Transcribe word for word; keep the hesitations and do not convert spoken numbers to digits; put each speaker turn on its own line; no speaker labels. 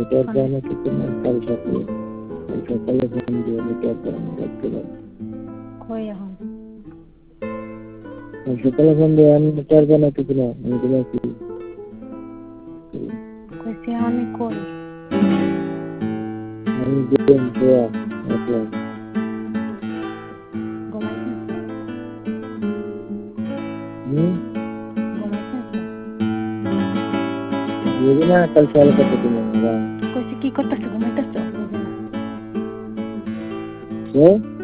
Network পায় না কিছু না, কাল সকালে কাল সকালে ফোন দিয়ে নেটওয়ার্ক পায় না রাখতে পারে।
কই এখন?
কাল সকালে ফোন দিয়ে নেটওয়ার্ক পায় না কিছু না, আমি ঘুমাইছি।
কইছি আমি কই?
আমি গেম খেয়া এখন
ঘুমাইছিস?
হুম
ঘুমাইছিস?
বুঝি না কাল সকালে কত ঘুমাবো।
কইছি কি করতেছ? ঘুমাইতেছ? বুঝি না।
কে